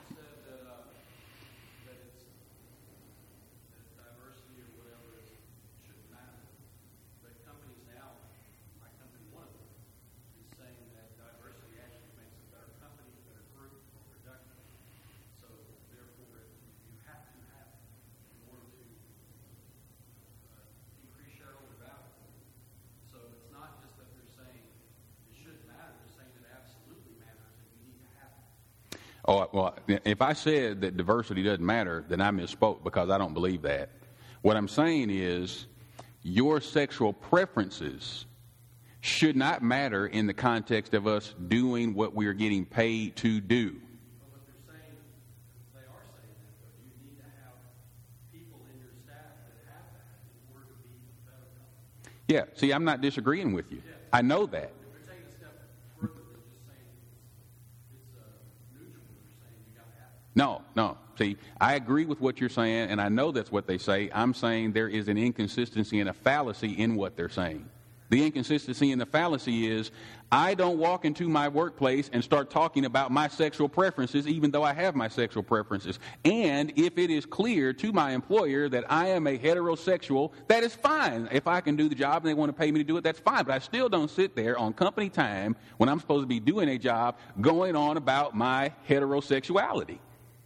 Oh, well, if I said that diversity doesn't matter, then I misspoke because I don't believe that. What I'm saying is your sexual preferences should not matter in the context of us doing what we are getting paid to do. But they're saying, they are saying that, but you need to have people in your staff that have that in order to be a better company. Yeah, see, I'm not disagreeing with you. Yeah. I know that. If they're taking a step further than just saying it's neutral, they're saying you got to have it. No. See, I agree with what you're saying, and I know that's what they say. I'm saying there is an inconsistency and a fallacy in what they're saying. The inconsistency and the fallacy is I don't walk into my workplace and start talking about my sexual preferences even though I have my sexual preferences. And if it is clear to my employer that I am a heterosexual, that is fine. If I can do the job and they want to pay me to do it, that's fine. But I still don't sit there on company time when I'm supposed to be doing a job going on about my heterosexuality.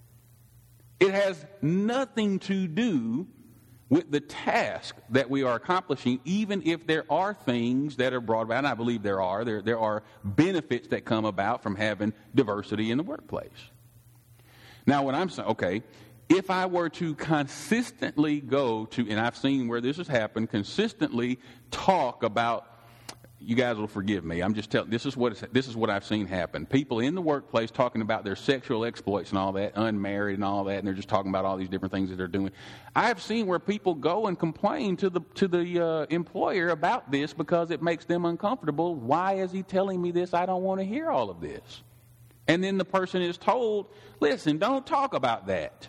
It has nothing to do with the task that we are accomplishing, even if there are things that are brought about, and I believe there are benefits that come about from having diversity in the workplace. Now, what I'm saying, okay, if I were to consistently go to, and I've seen where this has happened, consistently talk about, you guys will forgive me, I'm just telling, this is what I've seen happen. People in the workplace talking about their sexual exploits and all that, unmarried and all that, and they're just talking about all these different things that they're doing. I've seen where people go and complain to the employer about this because it makes them uncomfortable. Why is he telling me this? I don't want to hear all of this. And then the person is told, listen, don't talk about that.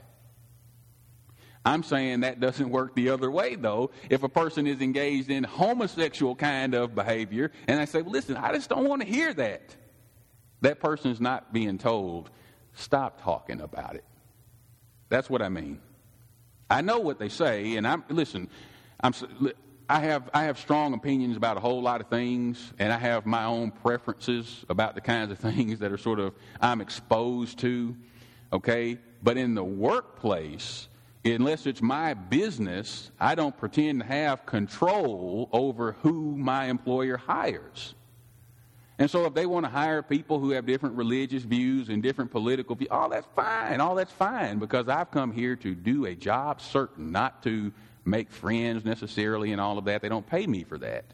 I'm saying that doesn't work the other way, though. If a person is engaged in homosexual kind of behavior, and I say, well, listen, I just don't want to hear that. That person's not being told, stop talking about it. That's what I mean. I know what they say, and I have strong opinions about a whole lot of things, and I have my own preferences about the kinds of things that are sort of I'm exposed to, okay? But in the workplace, unless it's my business, I don't pretend to have control over who my employer hires. And so if they want to hire people who have different religious views and different political views, all that's fine, because I've come here to do a job certain, not to make friends necessarily and all of that. They don't pay me for that.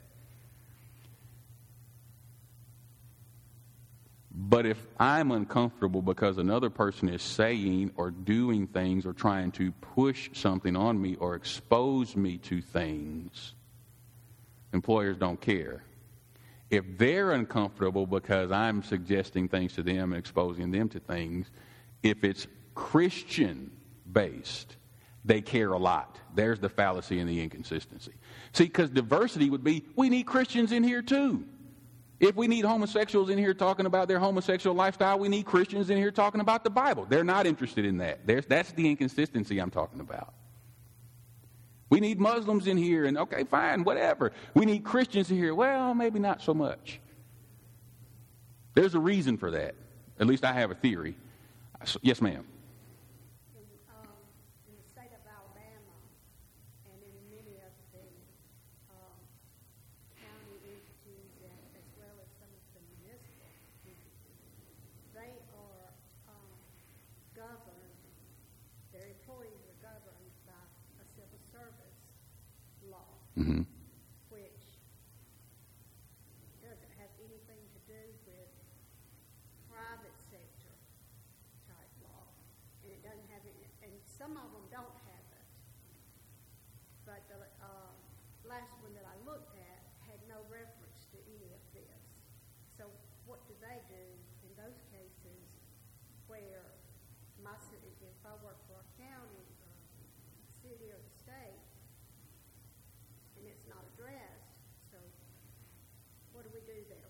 But if I'm uncomfortable because another person is saying or doing things or trying to push something on me or expose me to things, employers don't care. If they're uncomfortable because I'm suggesting things to them and exposing them to things, if it's Christian-based, they care a lot. There's the fallacy and the inconsistency. See, because diversity would be, we need Christians in here too. If we need homosexuals in here talking about their homosexual lifestyle, we need Christians in here talking about the Bible. They're not interested in that. That's the inconsistency I'm talking about. We need Muslims in here, and okay, fine, whatever. We need Christians in here. Well, maybe not so much. There's a reason for that. At least I have a theory. Yes, ma'am. In the state of Alabama and in many of the county entities as well as some of the municipal entities, they are governed, their employees are governed by a civil service law, Mm-hmm. which doesn't have anything to do with private sector type law, and it doesn't have any, and some of them don't have it. But the last one that I looked at had no reference to any of this. So what do they do in those cases where my city, if I work for a county or city or the state, and it's not addressed, so what do we do there?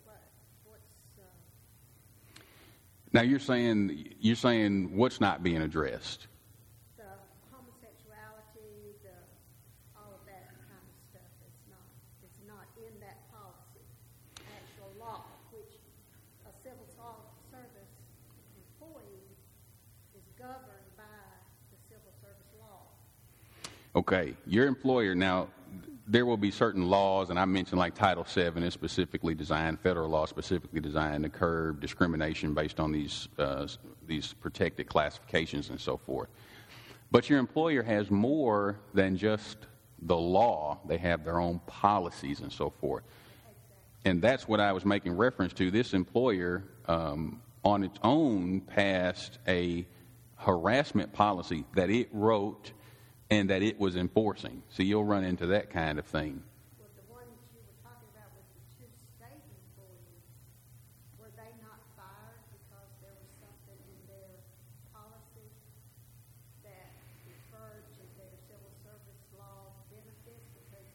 Now you're saying what's not being addressed? The homosexuality, all of that kind of stuff. It's not in that policy, actual law, which a civil service employee is governed by the civil service law. Okay, your employer, now there will be certain laws, and I mentioned like Title VII is specifically designed, federal law specifically designed to curb discrimination based on these protected classifications and so forth. But your employer has more than just the law. They have their own policies and so forth. And that's what I was making reference to. This employer, on its own, passed a harassment policy that it wrote and that it was enforcing. So you'll run into that kind of thing. Well, the ones you were talking about with the two state employees, were they not fired because there was something in their policy that referred to their civil service law benefits? Because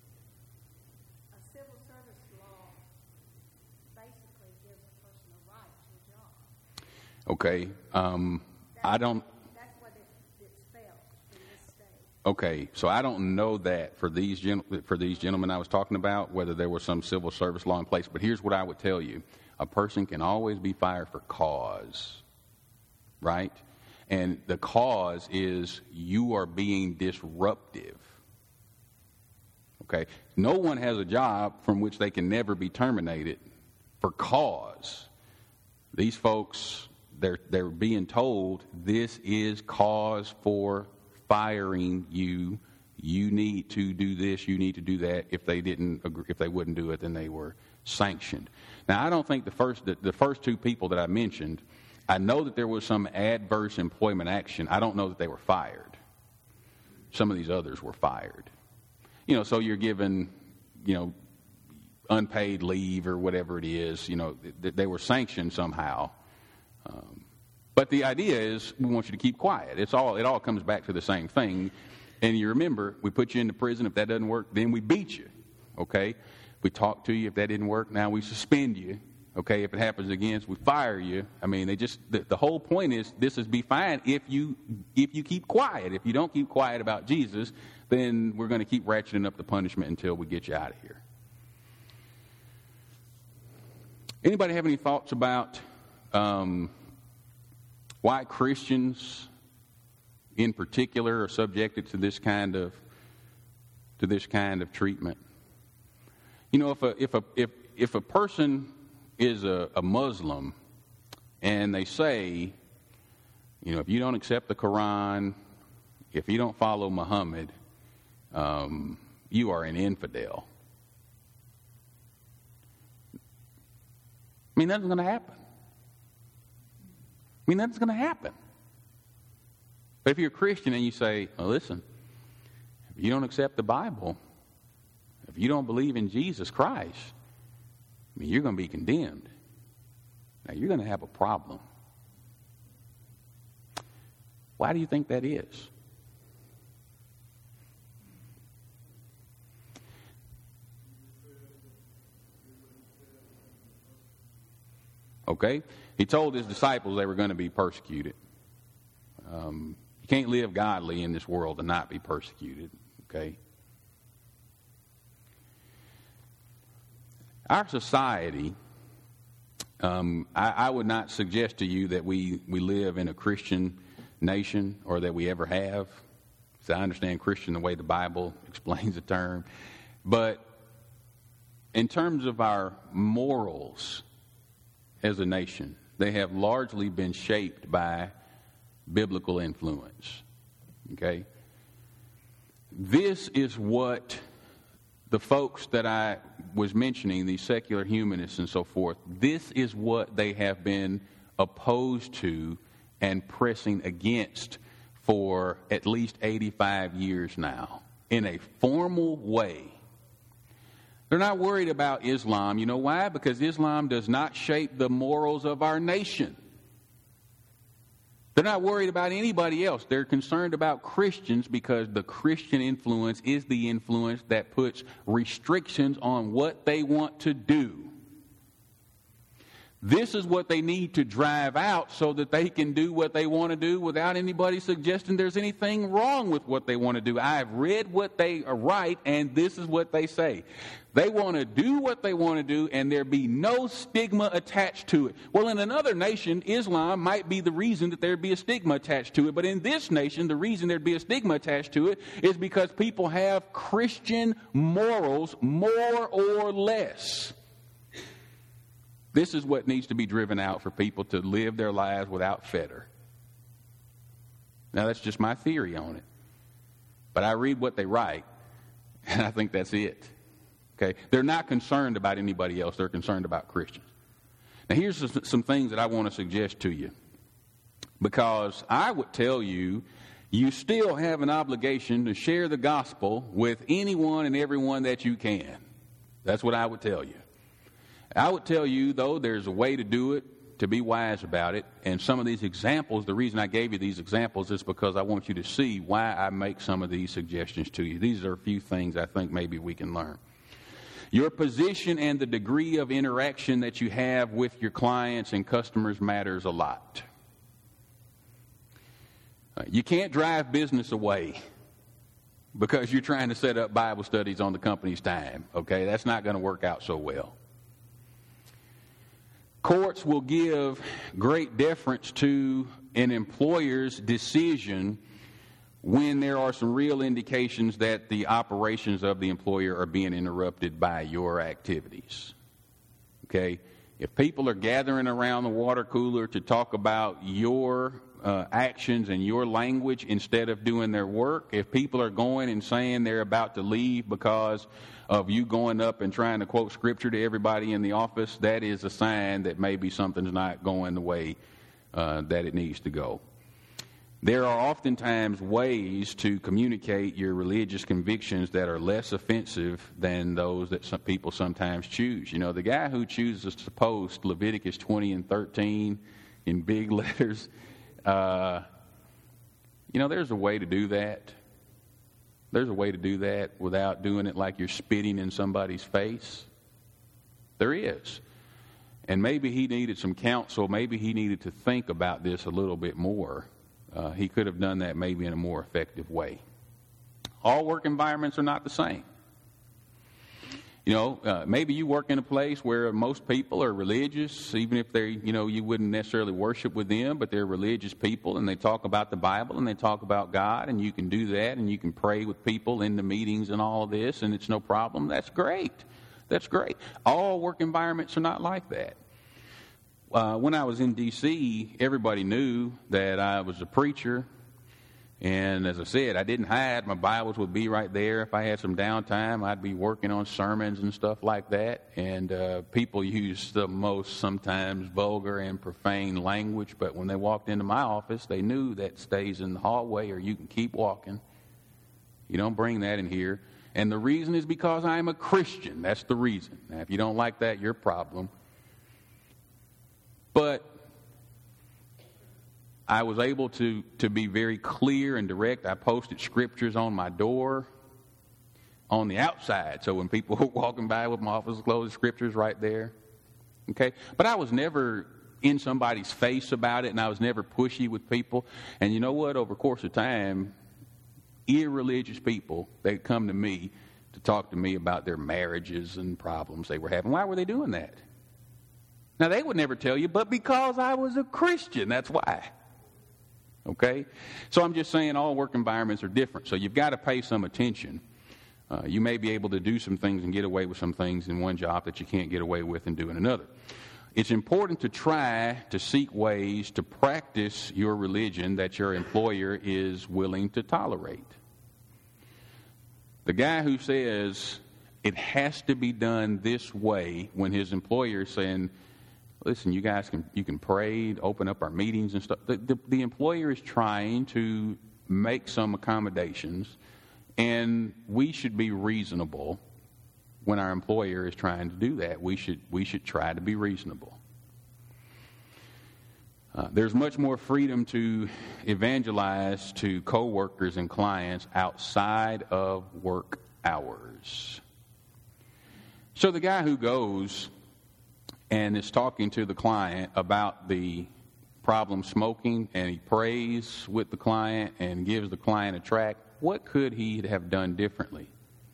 a civil service law basically gives a person a right to a job. Okay. I don't... That's what it's felt in this state. Okay, so I don't know that for these gentlemen I was talking about, whether there was some civil service law in place. But here's what I would tell you. A person can always be fired for cause, right? And the cause is you are being disruptive. Okay? No one has a job from which they can never be terminated for cause. These folks, they're being told this is cause for firing you. You need to do this. You need to do that. If they didn't agree, if they wouldn't do it, then they were sanctioned. Now, I don't think the first two people that I mentioned, I know that there was some adverse employment action. I don't know that they were fired. Some of these others were fired. So you're given, unpaid leave or whatever it is. They were sanctioned somehow. But the idea is we want you to keep quiet. It all comes back to the same thing. And you remember, we put you into prison. If that doesn't work, then we beat you. Okay? We talk to you. If that didn't work, now we suspend you. Okay? If it happens again, we fire you. I mean, the whole point is this is be fine if you keep quiet. If you don't keep quiet about Jesus, then we're going to keep ratcheting up the punishment until we get you out of here. Anybody have any thoughts about why Christians in particular are subjected to this kind of treatment? If a person is a Muslim and they say, if you don't accept the Quran, if you don't follow Muhammad, you are an infidel. I mean, nothing's going to happen. Nothing's going to happen. But if you're a Christian and you say, well, listen, if you don't accept the Bible, if you don't believe in Jesus Christ, I mean, you're going to be condemned. Now, you're going to have a problem. Why do you think that is? Okay? He told his disciples they were going to be persecuted. You can't live godly in this world and not be persecuted. Okay? Our society, I would not suggest to you that we live in a Christian nation or that we ever have. So I understand Christian the way the Bible explains the term. But in terms of our morals as a nation, they have largely been shaped by biblical influence. Okay? This is what the folks that I was mentioning, these secular humanists and so forth, this is what they have been opposed to and pressing against for at least 85 years now in a formal way. They're not worried about Islam. You know why? Because Islam does not shape the morals of our nation. They're not worried about anybody else. They're concerned about Christians because the Christian influence is the influence that puts restrictions on what they want to do. This is what they need to drive out so that they can do what they want to do without anybody suggesting there's anything wrong with what they want to do. I've read what they write, and this is what they say. They want to do what they want to do, and there be no stigma attached to it. Well, in another nation, Islam might be the reason that there'd be a stigma attached to it. But in this nation, the reason there'd be a stigma attached to it is because people have Christian morals more or less. This is what needs to be driven out for people to live their lives without fetter. Now, that's just my theory on it. But I read what they write, and I think that's it. Okay? They're not concerned about anybody else. They're concerned about Christians. Now, here's some things that I want to suggest to you. Because I would tell you, you still have an obligation to share the gospel with anyone and everyone that you can. That's what I would tell you. I would tell you, though, there's a way to do it, to be wise about it. And some of these examples, the reason I gave you these examples is because I want you to see why I make some of these suggestions to you. These are a few things I think maybe we can learn. Your position and the degree of interaction that you have with your clients and customers matters a lot. You can't drive business away because you're trying to set up Bible studies on the company's time. Okay, that's not going to work out so well. Courts will give great deference to an employer's decision when there are some real indications that the operations of the employer are being interrupted by your activities. Okay? If people are gathering around the water cooler to talk about your actions and your language instead of doing their work, if people are going and saying they're about to leave because of you going up and trying to quote scripture to everybody in the office, that is a sign that maybe something's not going the way that it needs to go. There are oftentimes ways to communicate your religious convictions that are less offensive than those that some people sometimes choose. You know, the guy who chooses to post Leviticus 20 and 13 in big letters, there's a way to do that. There's a way to do that without doing it like you're spitting in somebody's face. There is. And maybe he needed some counsel. Maybe he needed to think about this a little bit more. He could have done that maybe in a more effective way. All work environments are not the same. Maybe you work in a place where most people are religious, even if they're, you wouldn't necessarily worship with them, but they're religious people and they talk about the Bible and they talk about God, and you can do that and you can pray with people in the meetings and all of this, and it's no problem. That's great. That's great. All work environments are not like that. When I was in D.C., everybody knew that I was a preacher. And as I said, I didn't hide. My Bibles would be right there. If I had some downtime, I'd be working on sermons and stuff like that. And people use the most sometimes vulgar and profane language. But when they walked into my office, they knew that stays in the hallway or you can keep walking. You don't bring that in here. And the reason is because I am a Christian. That's the reason. Now, if you don't like that, your problem. But I was able to be very clear and direct. I posted scriptures on my door on the outside. So when people were walking by with my office closed, scriptures right there. Okay? But I was never in somebody's face about it, and I was never pushy with people. And you know what? Over the course of time, irreligious people, they'd come to me to talk to me about their marriages and problems they were having. Why were they doing that? Now, they would never tell you, but because I was a Christian, that's why. Okay? So I'm just saying all work environments are different. So you've got to pay some attention. You may be able to do some things and get away with some things in one job that you can't get away with and do in another. It's important to try to seek ways to practice your religion that your employer is willing to tolerate. The guy who says it has to be done this way when his employer is saying, listen, you guys can pray, open up our meetings and stuff. The employer is trying to make some accommodations, and we should be reasonable when our employer is trying to do that. We should try to be reasonable. There's much more freedom to evangelize to coworkers and clients outside of work hours. So the guy who goes and is talking to the client about the problem smoking, and he prays with the client and gives the client a tract, what could he have done differently?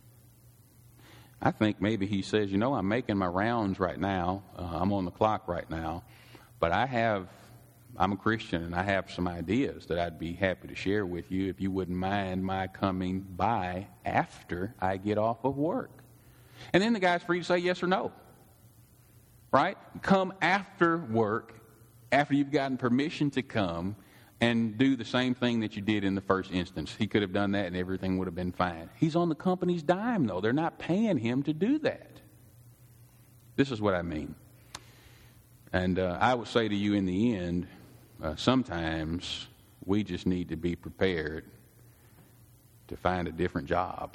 I think maybe he says, I'm making my rounds right now. I'm on the clock right now. But I'm a Christian, and I have some ideas that I'd be happy to share with you if you wouldn't mind my coming by after I get off of work. And then the guy's free to say yes or no. Right? Come after work, after you've gotten permission to come, and do the same thing that you did in the first instance. He could have done that and everything would have been fine. He's on the company's dime, though. They're not paying him to do that. This is what I mean. And I would say to you in the end, sometimes we just need to be prepared to find a different job.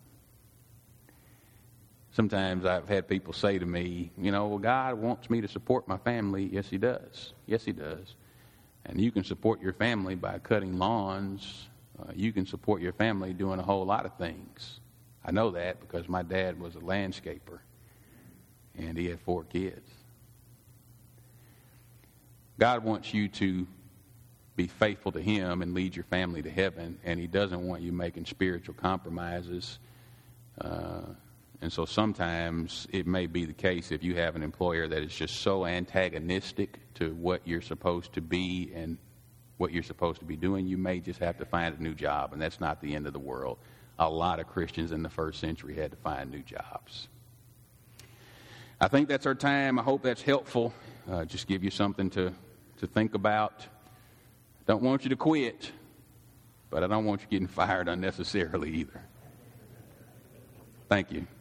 Sometimes I've had people say to me, well, God wants me to support my family. Yes, He does. Yes, He does. And you can support your family by cutting lawns. You can support your family doing a whole lot of things. I know that because my dad was a landscaper, and he had 4 kids. God wants you to be faithful to Him and lead your family to heaven, and He doesn't want you making spiritual compromises. And so sometimes it may be the case if you have an employer that is just so antagonistic to what you're supposed to be and what you're supposed to be doing, you may just have to find a new job, and that's not the end of the world. A lot of Christians in the first century had to find new jobs. I think that's our time. I hope that's helpful. Just give you something to think about. I don't want you to quit, but I don't want you getting fired unnecessarily either. Thank you.